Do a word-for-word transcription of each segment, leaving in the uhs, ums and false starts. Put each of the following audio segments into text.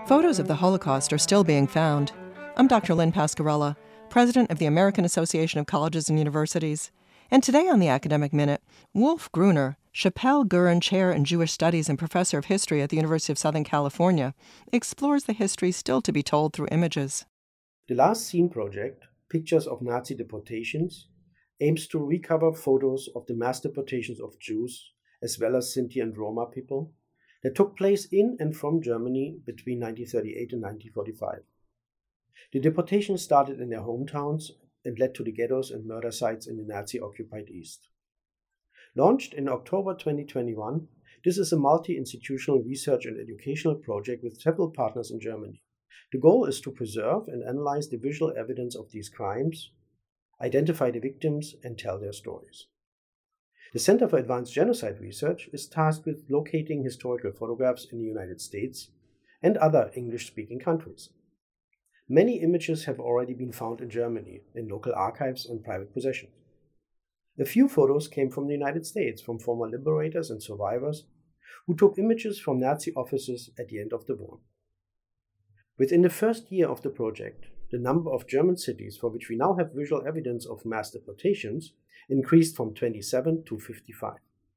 Photos of the Holocaust are still being found. I'm Doctor Lynn Pascarella, president of the American Association of Colleges and Universities. And today on the Academic Minute, Wolf Gruner, Chappell Gurin Chair in Jewish Studies and Professor of History at the University of Southern California, explores the history still to be told through images. The Last Seen project, Pictures of Nazi Deportations, aims to recover photos of the mass deportations of Jews, as well as Sinti and Roma people, that took place in and from Germany between nineteen thirty-eight and nineteen forty-five. The deportations started in their hometowns and led to the ghettos and murder sites in the Nazi-occupied East. Launched in October twenty twenty-one, this is a multi-institutional research and educational project with several partners in Germany. The goal is to preserve and analyze the visual evidence of these crimes, identify the victims, and tell their stories. The Center for Advanced Genocide Research is tasked with locating historical photographs in the United States and other English-speaking countries. Many images have already been found in Germany, in local archives and private possession. A few photos came from the United States, from former liberators and survivors who took images from Nazi offices at the end of the war. Within the first year of the project, the number of German cities for which we now have visual evidence of mass deportations increased from twenty-seven to fifty-five.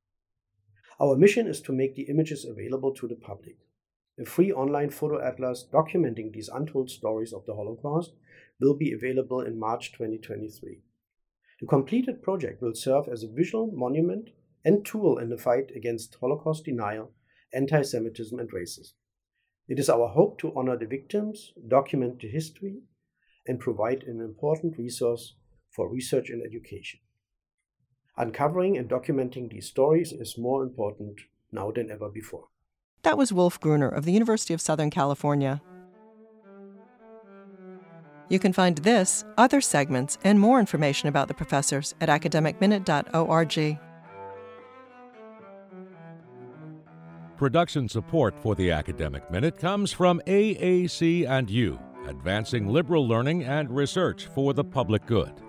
Our mission is to make the images available to the public. A free online photo atlas documenting these untold stories of the Holocaust will be available in March twenty twenty-three. The completed project will serve as a visual monument and tool in the fight against Holocaust denial, anti-Semitism, and racism. It is our hope to honor the victims, document the history, and provide an important resource for research and education. Uncovering and documenting these stories is more important now than ever before. That was Wolf Gruner of the University of Southern California. You can find this, other segments, and more information about the professors at academic minute dot org. Production support for the Academic Minute comes from A A C and U, advancing liberal learning and research for the public good.